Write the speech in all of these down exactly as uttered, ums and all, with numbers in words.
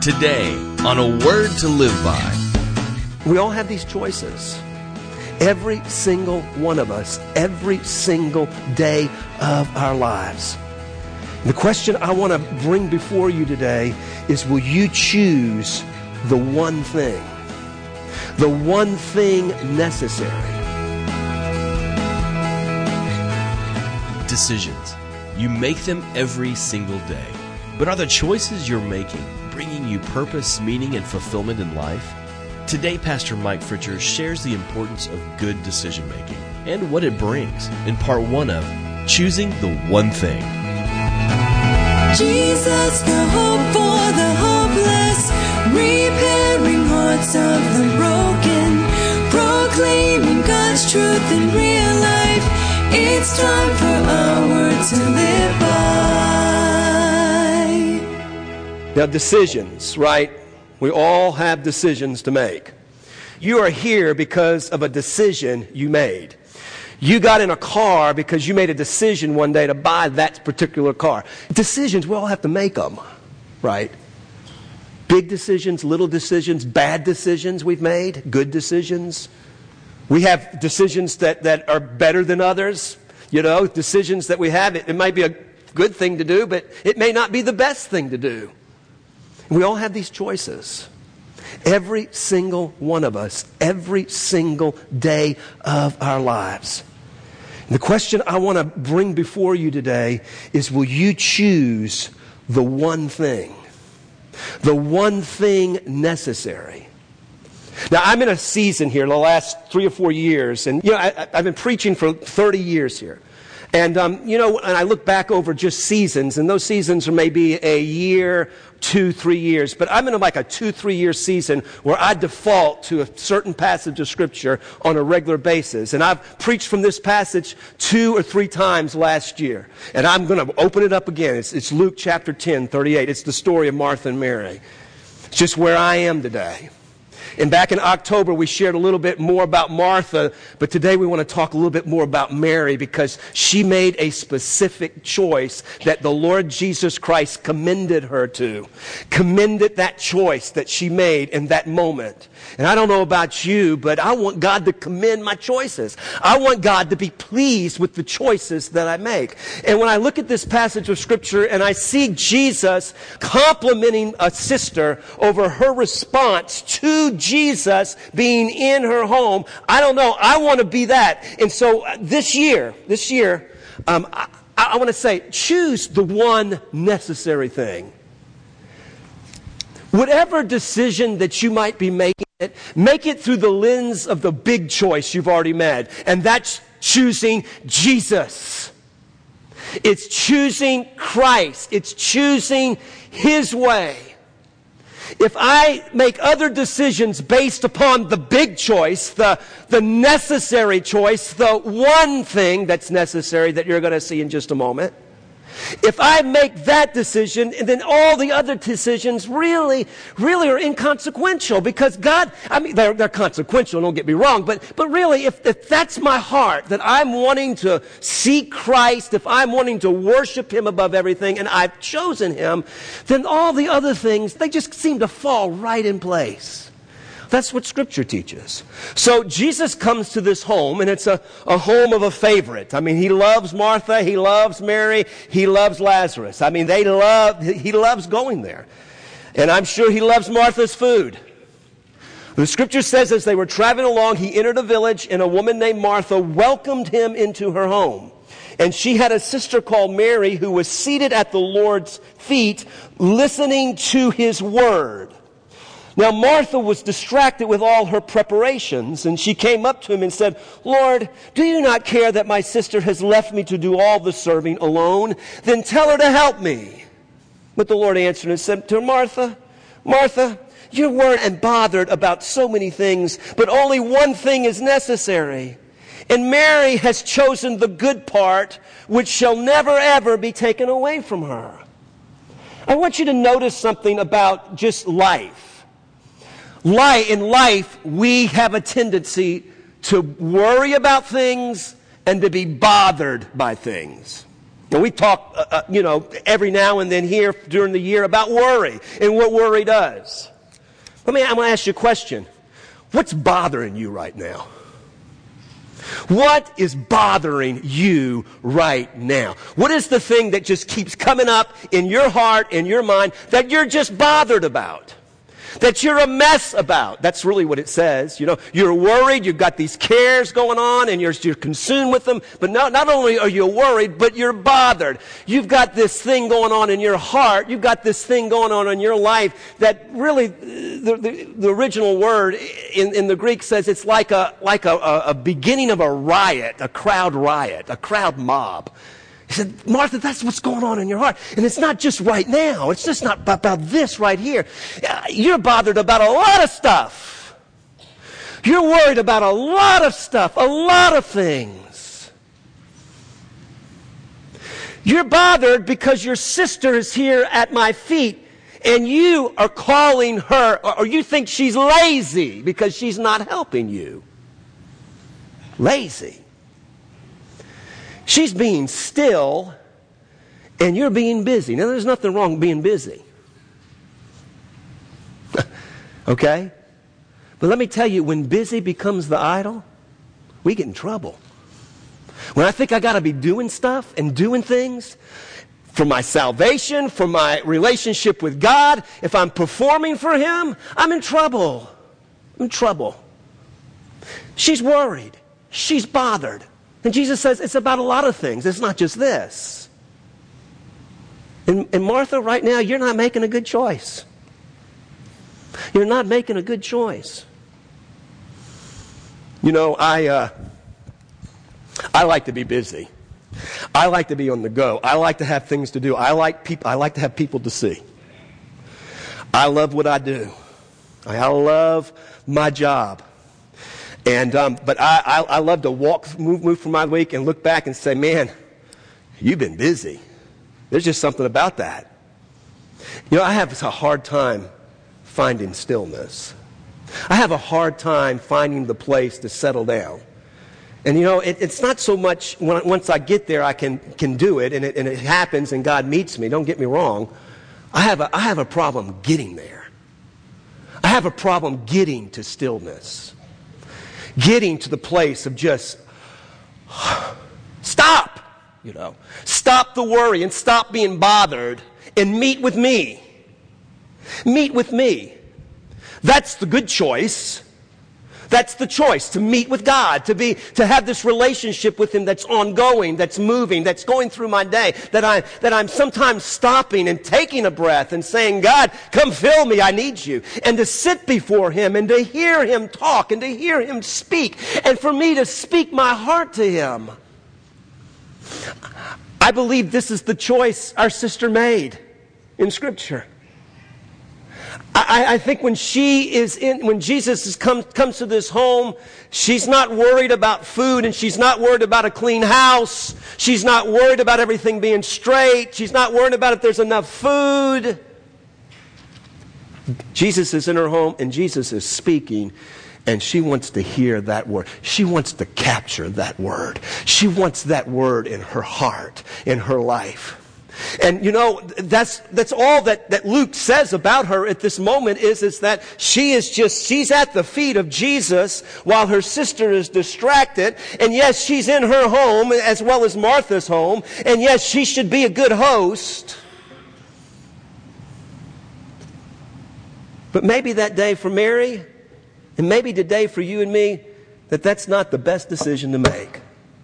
Today on A Word to Live By. We all have these choices. Every single one of us, every single day of our lives. The question I want to bring before you today is, will you choose the one thing? The one thing necessary. Decisions. You make them every single day. But are the choices you're making bringing you purpose, meaning, and fulfillment in life? Today, Pastor Mike Fritcher shares the importance of good decision-making and what it brings in part one of Choosing the One Thing. Jesus, the hope for the hopeless, repairing hearts of the broken, proclaiming God's truth in real life. It's time for our word to live by. Now, decisions, right? We all have decisions to make. You are here because of a decision you made. You got in a car because you made a decision one day to buy that particular car. Decisions, we all have to make them, right? Big decisions, little decisions, bad decisions we've made, good decisions. We have decisions that, that are better than others. You know, decisions that we have, it, it might be a good thing to do, but it may not be the best thing to do. We all have these choices. Every single one of us, every single day of our lives. The question I want to bring before you today is, will you choose the one thing? The one thing necessary. Now, I'm in a season here the last three or four years, and you know, I, I've been preaching for thirty years here. And, um, you know, and I look back over just seasons, and those seasons are maybe a year, two, three years. But I'm in like a two, three-year season where I default to a certain passage of Scripture on a regular basis. And I've preached from this passage two or three times last year. And I'm going to open it up again. It's, it's Luke chapter ten, thirty-eight. It's the story of Martha and Mary. It's just where I am today. And back in October, we shared a little bit more about Martha, but today we want to talk a little bit more about Mary, because she made a specific choice that the Lord Jesus Christ commended her to. Commended that choice that she made in that moment. And I don't know about you, but I want God to commend my choices. I want God to be pleased with the choices that I make. And when I look at this passage of Scripture and I see Jesus complimenting a sister over her response to Jesus being in her home, I don't know, I want to be that. And so uh, this year, this year, um, I, I want to say, choose the one necessary thing. Whatever decision that you might be making, it, make it through the lens of the big choice you've already made. And that's choosing Jesus. It's choosing Christ. It's choosing His way. If I make other decisions based upon the big choice, the, the necessary choice, the one thing that's necessary that you're going to see in just a moment, if I make that decision, and then all the other decisions really, really are inconsequential, because God, I mean, they're, they're consequential, don't get me wrong, but, but really, if, if that's my heart, that I'm wanting to seek Christ, if I'm wanting to worship Him above everything, and I've chosen Him, then all the other things, they just seem to fall right in place. That's what Scripture teaches. So Jesus comes to this home, and it's a, a home of a favorite. I mean, He loves Martha, He loves Mary, He loves Lazarus. I mean, they love, He loves going there. And I'm sure He loves Martha's food. The Scripture says as they were traveling along, He entered a village, and a woman named Martha welcomed Him into her home. And she had a sister called Mary who was seated at the Lord's feet, listening to His word. Now Martha was distracted with all her preparations, and she came up to Him and said, "Lord, do you not care that my sister has left me to do all the serving alone? Then tell her to help me." But the Lord answered and said to her, "Martha, Martha, you're worried and bothered about so many things, but only one thing is necessary. And Mary has chosen the good part, which shall never ever be taken away from her." I want you to notice something about just life. Life, in life, we have a tendency to worry about things and to be bothered by things. And we talk, uh, uh, you know, every now and then here during the year about worry and what worry does. Let me, I'm going to ask you a question. What's bothering you right now? What is bothering you right now? What is the thing that just keeps coming up in your heart, in your mind, that you're just bothered about? That you're a mess about. That's really what it says. You know, you're worried, you've got these cares going on, and you're, you're consumed with them. But not, not only are you worried, but you're bothered. You've got this thing going on in your heart. You've got this thing going on in your life that really, the, the, the original word in, in the Greek says it's like a, like a, a, a beginning of a riot, a crowd riot, a crowd mob. He said, Martha, that's what's going on in your heart. And it's not just right now. It's just not about this right here. You're bothered about a lot of stuff. You're worried about a lot of stuff, a lot of things. You're bothered because your sister is here at my feet and you are calling her, or you think she's lazy because she's not helping you. Lazy. She's being still, and you're being busy. Now, there's nothing wrong with being busy. Okay? But let me tell you, when busy becomes the idol, we get in trouble. When I think I got to be doing stuff and doing things for my salvation, for my relationship with God, if I'm performing for Him, I'm in trouble. I'm in trouble. She's worried. She's bothered. And Jesus says it's about a lot of things. It's not just this. And, and Martha, right now, you're not making a good choice. You're not making a good choice. You know, I uh, I like to be busy. I like to be on the go. I like to have things to do. I like people. I like to have people to see. I love what I do. I love my job. And um, but I, I, I love to walk, move, move from my week and look back and say, man, you've been busy. There's just something about that. You know, I have a hard time finding stillness. I have a hard time finding the place to settle down. And you know, it, it's not so much when, once I get there, I can can do it, and it and it happens, and God meets me. Don't get me wrong. I have a I have a problem getting there. I have a problem getting to stillness. Getting to the place of just stop, you know, stop the worry and stop being bothered and meet with me. Meet with me. That's the good choice. That's the choice, to meet with God, to be, to have this relationship with Him that's ongoing, that's moving, that's going through my day, that I, that I'm sometimes stopping and taking a breath and saying, God, come fill me, I need you. And to sit before Him and to hear Him talk and to hear Him speak and for me to speak my heart to Him. I believe this is the choice our sister made in Scripture. I, I think when she is in, when Jesus is come, comes to this home, she's not worried about food and she's not worried about a clean house. She's not worried about everything being straight. She's not worried about if there's enough food. Jesus is in her home and Jesus is speaking, and she wants to hear that word. She wants to capture that word. She wants that word in her heart, in her life. And you know, that's that's all that, that Luke says about her at this moment is, is that she is just, she's at the feet of Jesus while her sister is distracted. And yes, she's in her home as well as Martha's home. And yes, she should be a good host. But maybe that day for Mary, and maybe today for you and me, that that's not the best decision to make.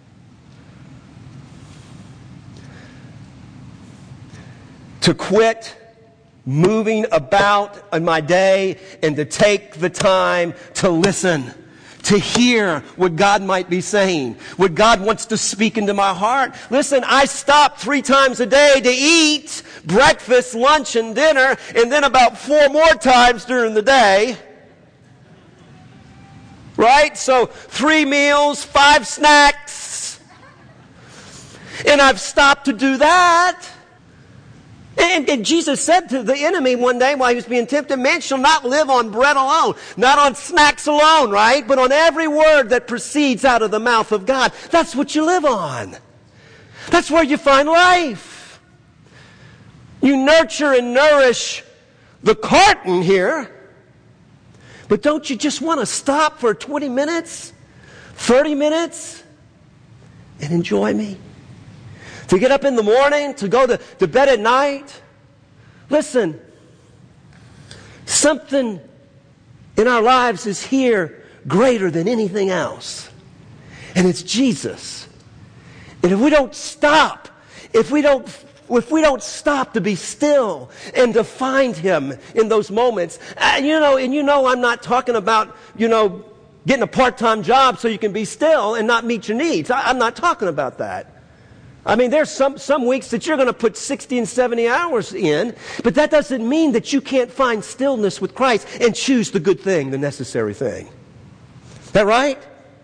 To quit moving about in my day and to take the time to listen, to hear what God might be saying, what God wants to speak into my heart. Listen, I stop three times a day to eat breakfast, lunch, and dinner, and then about four more times during the day. Right? So three meals, five snacks. And I've stopped to do that. And, and Jesus said to the enemy one day while he was being tempted, man shall not live on bread alone, not on snacks alone, right? But on every word that proceeds out of the mouth of God. That's what you live on. That's where you find life. You nurture and nourish the carton here, but don't you just want to stop for twenty minutes, thirty minutes, and enjoy me? To get up in the morning, to go to, to bed at night? Listen, something in our lives is here greater than anything else. And it's Jesus. And if we don't stop, if we don't if we don't stop to be still and to find Him in those moments, and you know, and you know I'm not talking about, you know, getting a part-time job so you can be still and not meet your needs. I, I'm not talking about that. I mean, there's some, some weeks that you're going to put sixty and seventy hours in, but that doesn't mean that you can't find stillness with Christ and choose the good thing, the necessary thing. Is that right?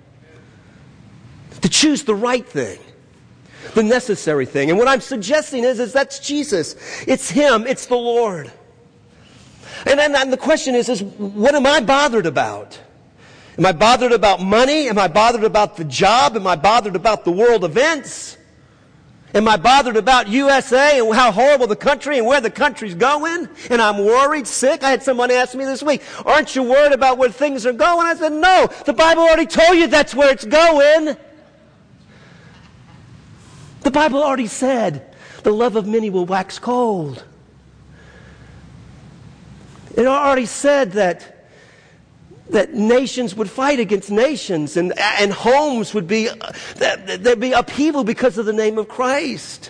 To choose the right thing, the necessary thing. And what I'm suggesting is, is that's Jesus. It's Him. It's the Lord. And then and the question is, is, what am I bothered about? Am I bothered about money? Am I bothered about the job? Am I bothered about the world events? Am I bothered about U S A and how horrible the country and where the country's going? And I'm worried, sick? I had somebody ask me this week, aren't you worried about where things are going? I said, no. The Bible already told you that's where it's going. The Bible already said the love of many will wax cold. It already said that that nations would fight against nations, and, and homes would be, there'd be upheaval because of the name of Christ.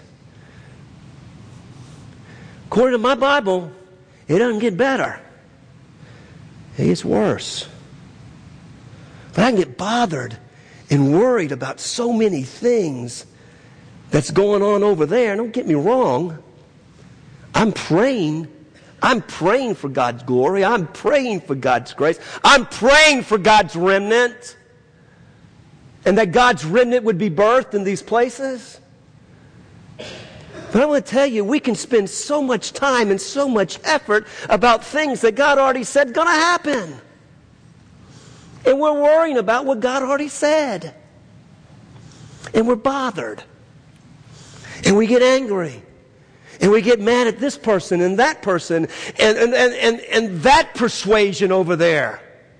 According to my Bible, it doesn't get better. It gets worse. But I can get bothered and worried about so many things that's going on over there. Don't get me wrong. I'm praying I'm praying for God's glory. I'm praying for God's grace. I'm praying for God's remnant. And that God's remnant would be birthed in these places. But I want to tell you, we can spend so much time and so much effort about things that God already said going to happen. And we're worrying about what God already said. And we're bothered. And we get angry. And we get mad at this person and that person and, and, and, and, and that persuasion over there.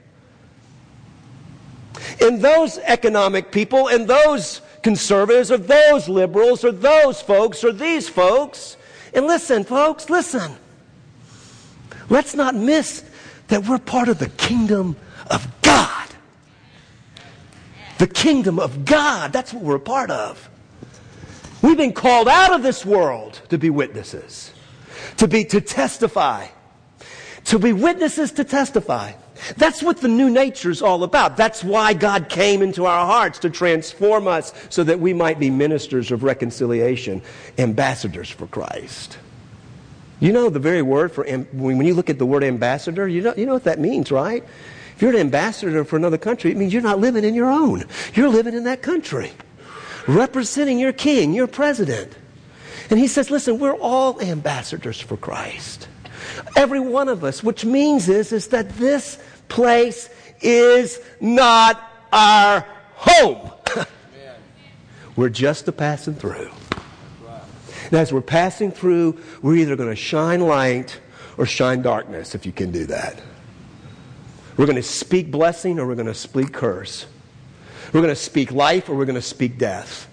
And those economic people and those conservatives or those liberals or those folks or these folks. And listen, folks, listen. Let's not miss that we're part of the kingdom of God. The kingdom of God. That's what we're a part of. We've been called out of this world to be witnesses, to be, to testify, to be witnesses to testify. That's what the new nature is all about. That's why God came into our hearts, to transform us so that we might be ministers of reconciliation, ambassadors for Christ. You know the very word for, when you look at the word ambassador, you know, you know what that means, right? If you're an ambassador for another country, it means you're not living in your own. You're living in that country, representing your king, your president. And he says, listen, we're all ambassadors for Christ. Every one of us, which means is, is that this place is not our home. We're just a passing through. And as we're passing through, we're either going to shine light or shine darkness, if you can do that. We're going to speak blessing or we're going to speak curse. We're going to speak life or we're going to speak death.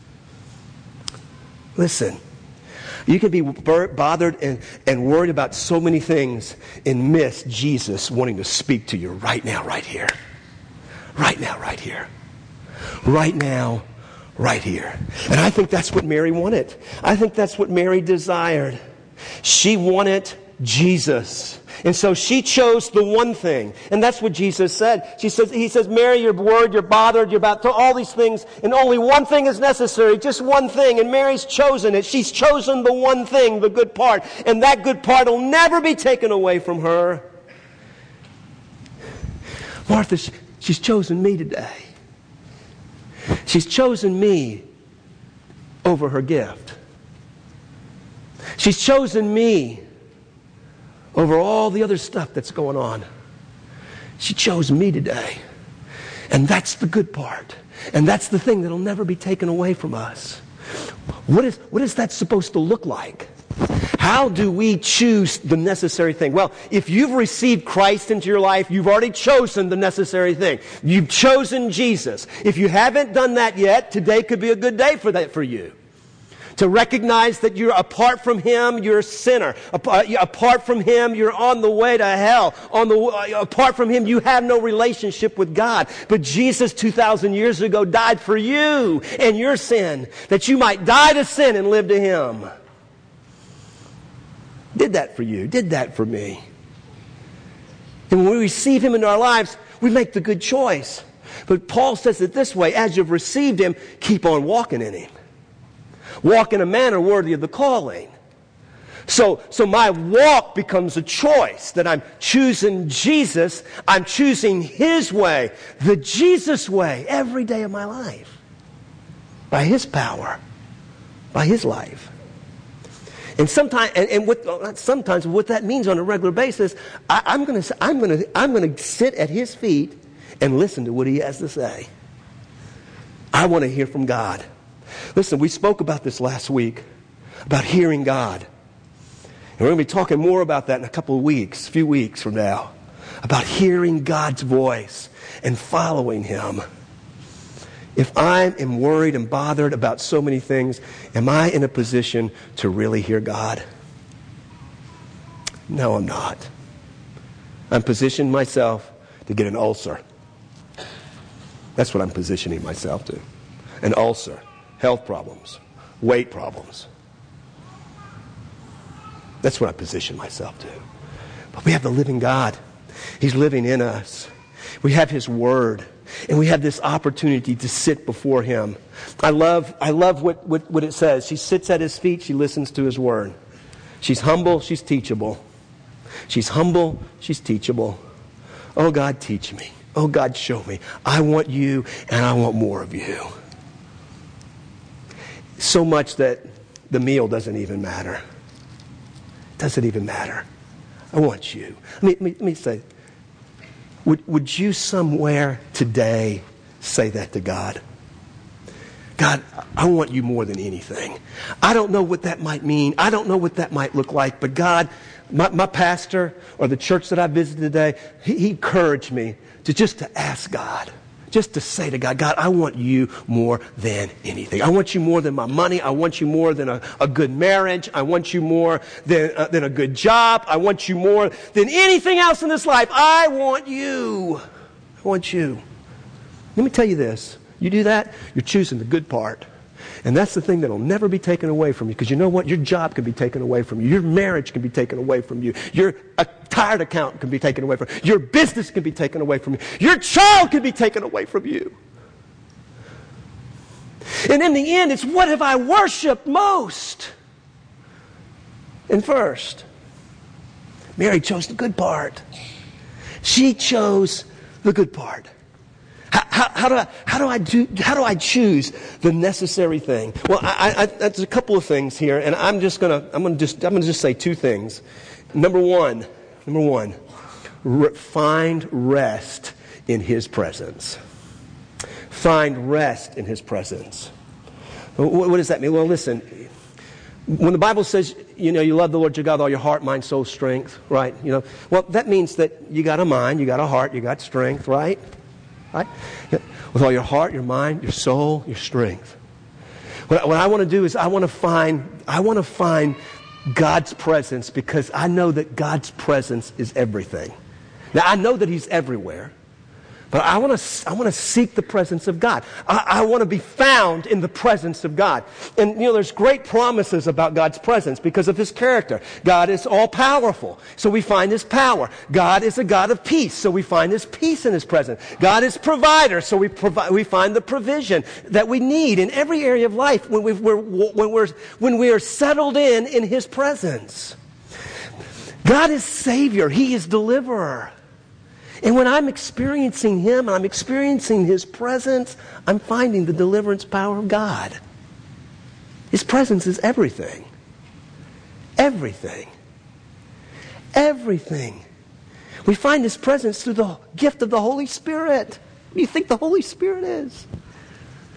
Listen, you can be bothered and, and worried about so many things and miss Jesus wanting to speak to you right now, right here. Right now, right here. Right now, right here. And I think that's what Mary wanted. I think that's what Mary desired. She wanted Jesus. And so she chose the one thing. And that's what Jesus said. She says, he says, Mary, you're worried, you're bothered, you're about to all these things, and only one thing is necessary, just one thing. And Mary's chosen it. She's chosen the one thing, the good part. And that good part will never be taken away from her. Martha, she's chosen me today. She's chosen me over her gift. She's chosen me over all the other stuff that's going on. She chose me today. And that's the good part. And that's the thing that'll never be taken away from us. What is, what is that supposed to look like? How do we choose the necessary thing? Well, if you've received Christ into your life, you've already chosen the necessary thing. You've chosen Jesus. If you haven't done that yet, today could be a good day for that for you. To recognize that you're apart from Him, you're a sinner. Apart from Him, you're on the way to hell. On the apart from Him, you have no relationship with God. But Jesus, two thousand years ago, died for you and your sin, that you might die to sin and live to Him. Did that for you. Did that for me. And when we receive Him into our lives, we make the good choice. But Paul says it this way: as you've received Him, keep on walking in Him. Walk in a manner worthy of the calling. So, so my walk becomes a choice, that I'm choosing Jesus. I'm choosing His way, the Jesus way, every day of my life. By His power, by His life. And sometimes, and, and what, not sometimes, what that means on a regular basis, I, I'm going to, I'm going to, I'm going to sit at His feet and listen to what He has to say. I want to hear from God. Listen, we spoke about this last week, about hearing God. And we're going to be talking more about that in a couple of weeks, a few weeks from now, about hearing God's voice and following Him. If I am worried and bothered about so many things, am I in a position to really hear God? No, I'm not. I'm positioning myself to get an ulcer. That's what I'm positioning myself to. An ulcer. Health problems. Weight problems. That's what I position myself to. But we have the living God. He's living in us. We have His Word. And we have this opportunity to sit before Him. I love, I love what, what, what it says. She sits at His feet. She listens to His Word. She's humble. She's teachable. She's humble. She's teachable. Oh, God, teach me. Oh, God, show me. I want You, and I want more of You. So much that the meal doesn't even matter. Doesn't even matter. I want You. Let me, let me, let me say, would, would you somewhere today say that to God? God, I want You more than anything. I don't know what that might mean. I don't know what that might look like. But God, my, my pastor or the church that I visited today, he, he encouraged me to just to ask God. Just to say to God, God, I want You more than anything. I want You more than my money. I want You more than a, a good marriage. I want You more than, uh, than a good job. I want You more than anything else in this life. I want You. I want You. Let me tell you this. You do that, you're choosing the good part. And that's the thing that will never be taken away from you. Because you know what? Your job can be taken away from you. Your marriage can be taken away from you. Your a tired account can be taken away from you. Your business can be taken away from you. Your child can be taken away from you. And in the end, it's what have I worshipped most? And first, Mary chose the good part. She chose the good part. How, how, how do I how do I do how do I choose the necessary thing? Well, I, I, there's a couple of things here, and I'm just gonna I'm gonna just I'm gonna just say two things. Number one, number one, re- find rest in His presence. Find rest in His presence. What, what does that mean? Well, listen. When the Bible says, you know, you love the Lord your God with all your heart, mind, soul, strength, right? You know, well, that means that you got a mind, you got a heart, you got strength, right? Right? With all your heart, your mind, your soul, your strength. What, what I want to do is I want to find I want to find God's presence, because I know that God's presence is everything. Now I know that He's everywhere, but I want to I want to seek the presence of God. I, I want to be found in the presence of God. And you know, there's great promises about God's presence because of His character. God is all powerful, so we find His power. God is a God of peace, so we find His peace in His presence. God is provider, so we provide we find the provision that we need in every area of life when we we're when we're when we are settled in in His presence. God is Savior. He is deliverer. And when I'm experiencing Him, and I'm experiencing His presence, I'm finding the deliverance power of God. His presence is everything. Everything. Everything. We find His presence through the gift of the Holy Spirit. What do you think the Holy Spirit is?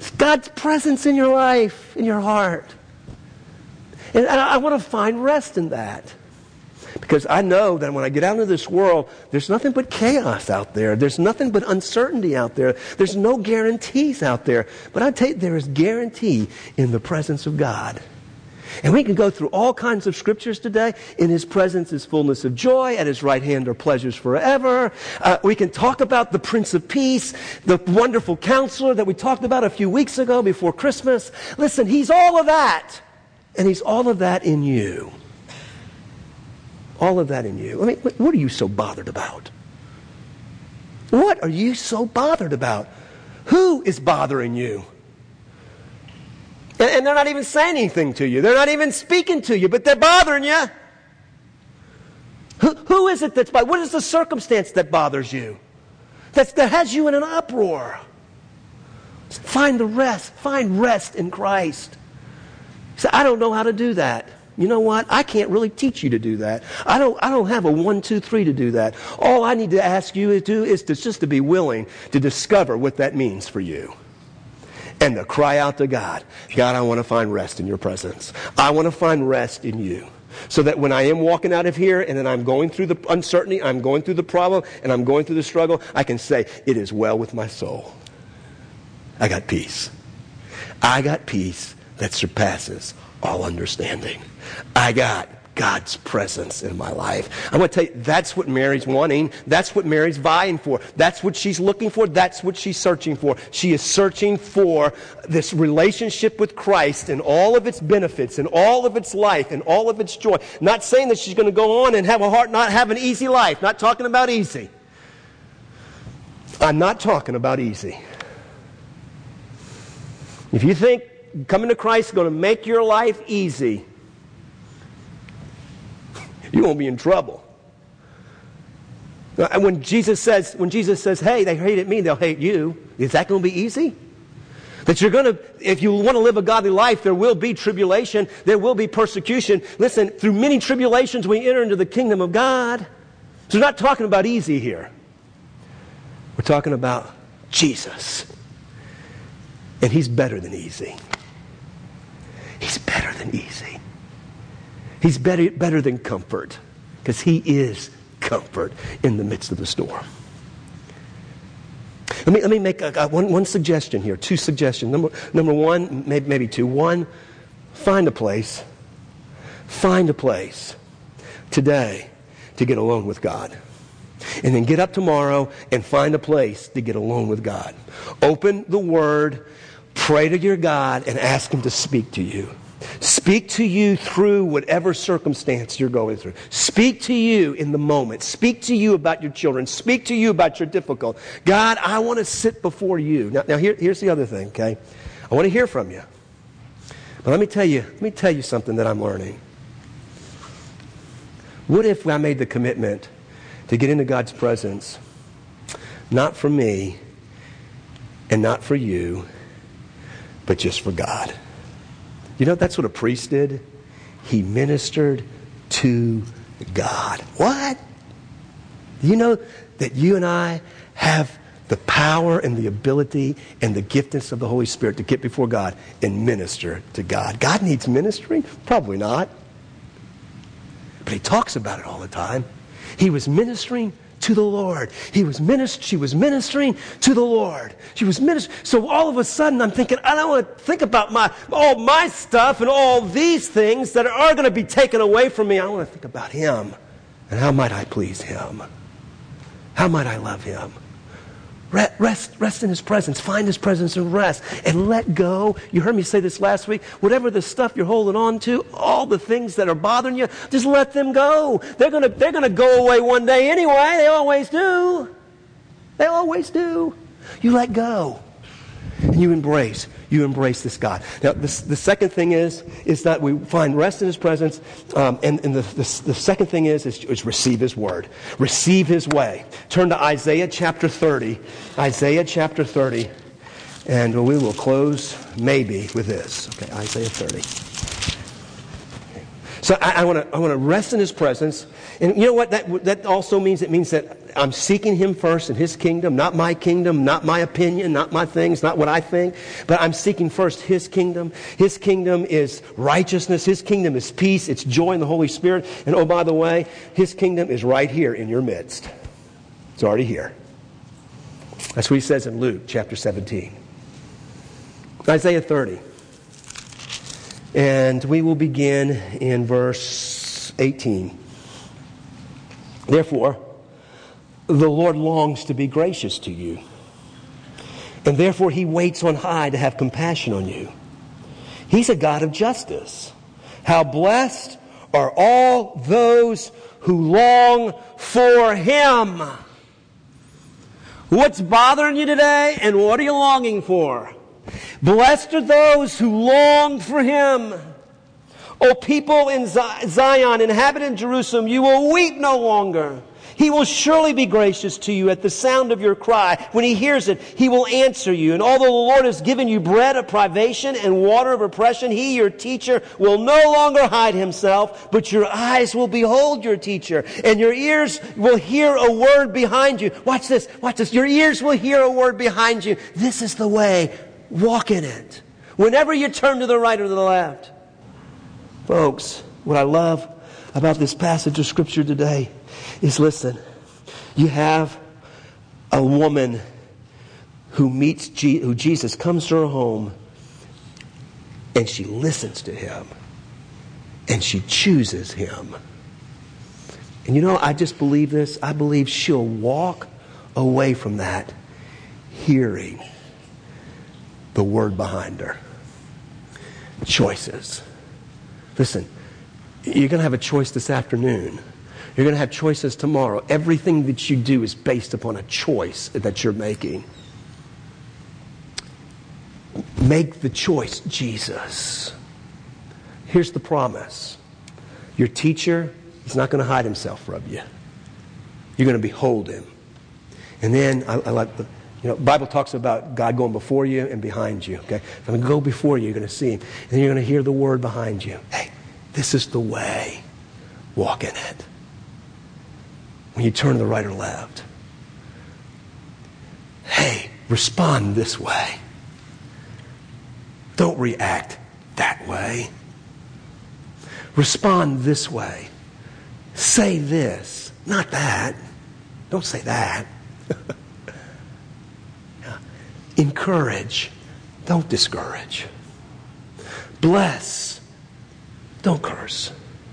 It's God's presence in your life, in your heart. And I, I want to find rest in that. Because I know that when I get out into this world, there's nothing but chaos out there. There's nothing but uncertainty out there. There's no guarantees out there. But I tell you, there is guarantee in the presence of God. And we can go through all kinds of scriptures today. In His presence is fullness of joy. At His right hand are pleasures forever. Uh, we can talk about the Prince of Peace, the wonderful Counselor that we talked about a few weeks ago before Christmas. Listen, He's all of that. And He's all of that in you. All of that in you. I mean, what are you so bothered about? What are you so bothered about? Who is bothering you? And, and they're not even saying anything to you. They're not even speaking to you, but they're bothering you. Who, who is it that's bothering? What is the circumstance that bothers you? That's, that has you in an uproar. Find the rest. Find rest in Christ. Say, I don't know how to do that. You know what? I can't really teach you to do that. I don't, I don't have a one, two, three to do that. All I need to ask you to do is to, just to be willing to discover what that means for you. And to cry out to God, God, I want to find rest in your presence. I want to find rest in you. So that when I am walking out of here and then I'm going through the uncertainty, I'm going through the problem, and I'm going through the struggle, I can say, it is well with my soul. I got peace. I got peace that surpasses all understanding. I got God's presence in my life. I'm going to tell you, that's what Mary's wanting. That's what Mary's vying for. That's what she's looking for. That's what she's searching for. She is searching for this relationship with Christ and all of its benefits and all of its life and all of its joy. Not saying that she's going to go on and have a heart, not have an easy life. Not talking about easy. I'm not talking about easy. If you think coming to Christ is going to make your life easy, you won't be in trouble. And when Jesus says, when Jesus says, hey, they hated me, they'll hate you, is that going to be easy? That you're going to, if you want to live a godly life, there will be tribulation, there will be persecution. Listen, through many tribulations we enter into the kingdom of God. So we're not talking about easy here. We're talking about Jesus. And He's better than easy. He's better than easy. He's better, better than comfort, because He is comfort in the midst of the storm. Let me, let me make a, a, one, one suggestion here, two suggestions. Number, number one, maybe, maybe two. One, find a place, find a place today to get alone with God. And then get up tomorrow and find a place to get alone with God. Open the Word, pray to your God, and ask Him to speak to you. Speak to you through whatever circumstance you're going through. Speak to you in the moment. Speak to you about your children. Speak to you about your difficult. God, I want to sit before you. Now, now here, here's the other thing, okay? I want to hear from you. But let me tell you, let me tell you something that I'm learning. What if I made the commitment to get into God's presence, not for me and not for you, but just for God? You know, that's what a priest did. He ministered to God. What? Do you know that you and I have the power and the ability and the giftedness of the Holy Spirit to get before God and minister to God? God needs ministering? Probably not. But He talks about it all the time. He was ministering to the Lord. He was minist- she was ministering to the Lord. She was ministering. So all of a sudden I'm thinking, I don't want to think about my all my stuff and all these things that are going to be taken away from me. I want to think about Him. And how might I please Him? How might I love Him? Rest, rest in His presence. Find His presence and rest. And let go. You heard me say this last week. Whatever the stuff you're holding on to, all the things that are bothering you, just let them go. They're going to they're going to go away one day anyway. They always do. They always do. You let go. And you embrace. You embrace this God. Now, this, the second thing is, is that we find rest in His presence. Um, and and the, the, the second thing is, is, is receive His Word. Receive His way. Turn to Isaiah chapter thirty. Isaiah chapter thirty. And we will close maybe with this. Okay, Isaiah thirty. Okay. So I, I want to I want to rest in His presence. And you know what? That, that also means, it means that I'm seeking Him first in His kingdom, not my kingdom, not my opinion, not my things, not what I think. But I'm seeking first His kingdom. His kingdom is righteousness. His kingdom is peace. It's joy in the Holy Spirit. And oh, by the way, His kingdom is right here in your midst. It's already here. That's what He says in Luke chapter seventeen. Isaiah thirty. And we will begin in verse eighteen. Therefore, the Lord longs to be gracious to you, and therefore He waits on high to have compassion on you. He's a God of justice. How blessed are all those who long for Him. What's bothering you today, and what are you longing for? Blessed are those who long for Him. O people in Zion, inhabitant Jerusalem, you will weep no longer. He will surely be gracious to you at the sound of your cry. When He hears it, He will answer you. And although the Lord has given you bread of privation and water of oppression, He, your teacher, will no longer hide Himself, but your eyes will behold your teacher, and your ears will hear a word behind you. Watch this, watch this. Your ears will hear a word behind you. This is the way. Walk in it. Whenever you turn to the right or to the left. Folks, what I love about this passage of Scripture today is, listen, you have a woman who meets Je- who Jesus comes to her home, and she listens to Him, and she chooses Him. And you know, I just believe this. I believe she'll walk away from that hearing the word behind her. Choices. Listen, you're going to have a choice this afternoon. You're going to have choices tomorrow. Everything that you do is based upon a choice that you're making. Make the choice, Jesus. Here's the promise. Your teacher is not going to hide Himself from you. You're going to behold Him. And then, I, I like the You know, the Bible talks about God going before you and behind you. Okay, if I'm going to go before you, you're going to see Him. And then you're going to hear the word behind you. Hey, this is the way. Walk in it. When you turn to the right or left. Hey, respond this way. Don't react that way. Respond this way. Say this, not that. Don't say that. Encourage. Don't discourage. Bless. Don't curse.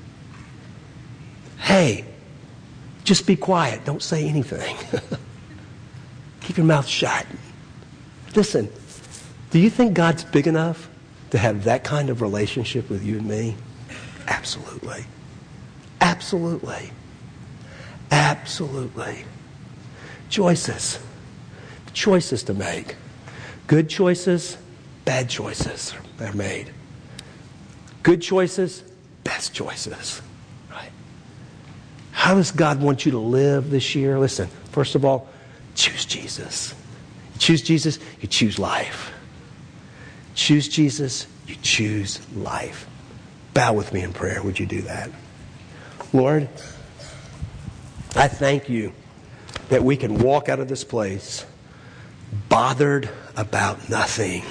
Hey, just be quiet. Don't say anything. Keep your mouth shut. Listen, do you think God's big enough to have that kind of relationship with you and me? Absolutely. Absolutely. Absolutely. Choices. Choices to make. Good choices, bad choices are made. Good choices, best choices. Right? How does God want you to live this year? Listen, first of all, choose Jesus. You choose Jesus, you choose life. Choose Jesus, you choose life. Bow with me in prayer. Would you do that? Lord, I thank You that we can walk out of this place bothered about nothing.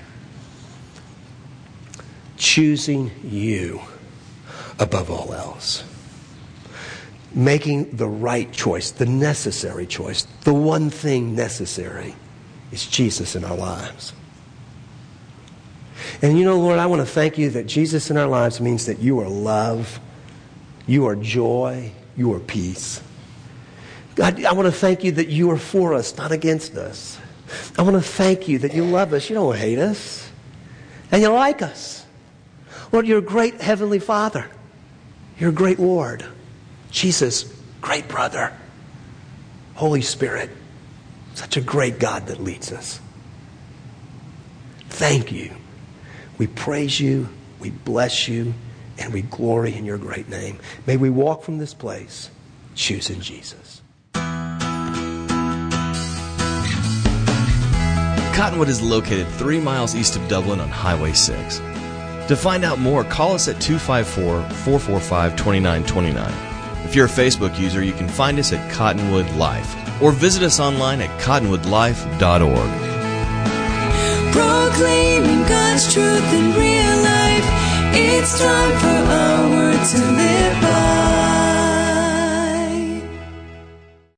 Choosing You above all else. Making the right choice, the necessary choice. The one thing necessary is Jesus in our lives. And you know, Lord, I want to thank You that Jesus in our lives means that You are love, You are joy, You are peace. God, I want to thank You that You are for us, not against us. I want to thank You that You love us. You don't hate us. And You like us. Lord, You're a great Heavenly Father. You're a great Lord. Jesus, great brother. Holy Spirit, such a great God that leads us. Thank You. We praise You, we bless You, and we glory in Your great name. May we walk from this place choosing Jesus. Cottonwood is located three miles east of Dublin on Highway six. To find out more, call us at two five four, four four five, two nine two nine. If you're a Facebook user, you can find us at Cottonwood Life or visit us online at cottonwood life dot org. Proclaiming God's truth in real life, it's time for our word to live by.